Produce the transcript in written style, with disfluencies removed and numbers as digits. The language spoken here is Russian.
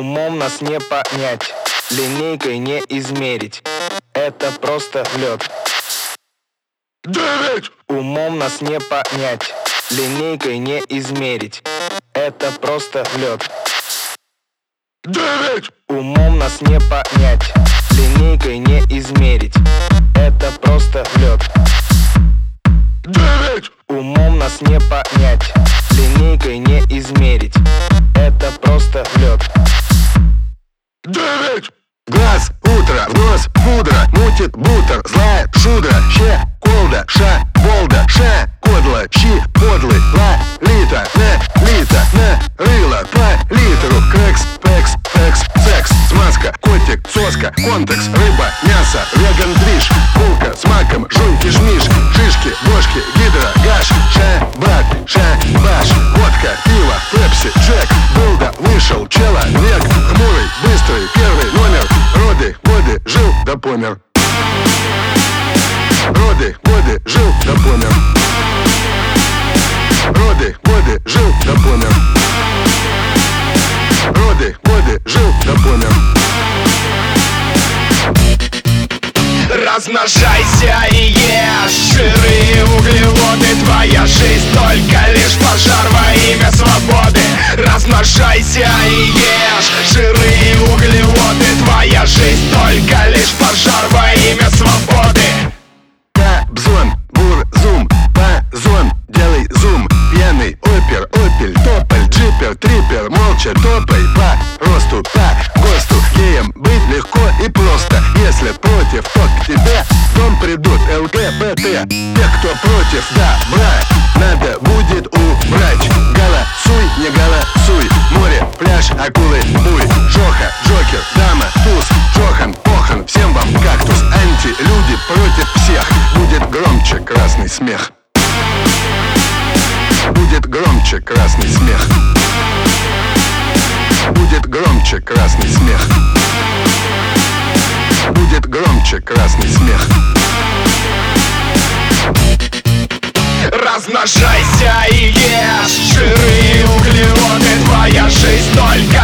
Умом нас не понять, линейкой не измерить. Это просто лед. 9. Умом нас не понять, линейкой не измерить. Это просто лед. 9. Умом нас не понять, линейкой не измерить. Это просто лед. 9. Умом нас не понять, линейкой не измерить. Это просто лед. 9. Глаз, утро, в нос, пудра, мутит бутер, злая шудра, ще, колда, ша, болда, ша, кодла, щи, подлый, ла, лита, на, лита, на, рыло, по литру, кекс, пекс, фекс, секс, смазка, котик, соска, контекс, рыба, мясо, веган, движ, булка с маком, жуй, кишмиш, шишки, бошки, гидро, гаш, ша, брат, ша, баш, водка, пиво, пепси, джек, булда, вышел, человек, хмурый, быстрый, первый номер, роды, годы, жил, да помер. Роды, годы, жил, да помер. Роды, годы, жил, да помер. Роды, годы, жил, да помер. Размножайся и ешь жиры, углеводы. Твоя жизнь только лишь пожар во имя свободы. Размножайся и ешь жиры, углеводы. Твоя жизнь только лишь пожар во имя свободы. Бзон, бурзум, базон, делай зум. Пьяный опер, опель, тополь, джипер, трипер, молча топай по росту, по ГОСТу. Геем быть легко и просто. Если против, то к тебе в дом придут ЛГБТ. Те, кто против добра, надо будет убрать. Голосуй, не голосуй. Море, пляж, акулы, буй. Жоха, Джокер, дама, туз, Джохан, Похан. Всем вам кактус. Антилюди против всех. Будет громче красный смех. Будет громче красный смех. Будет громче красный смех. Будет громче красный смех. Размножайся и ешь жиры, углеводы. Твоя жизнь только